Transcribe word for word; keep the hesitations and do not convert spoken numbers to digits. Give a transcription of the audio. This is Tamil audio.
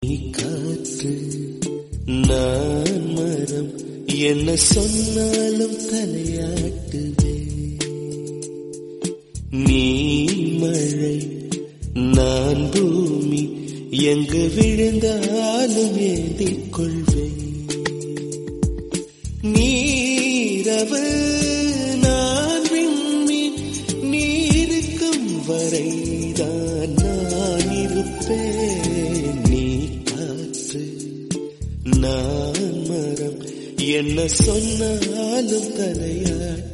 நீ காற்று நான் மரம், என்ன சொன்னாலும் தலையாட்டுவே. நீ மழை நான் பூமி, எங்கு விழுந்தாலும் ஏந்திக் கொள்வேன். நீரவு நான் விண்மீன், நீருக்கும் வரைதான் நான் இருப்பேன். நீ காற்று நான் மரம், என்ன சொன்னாலும் தலையாட்டு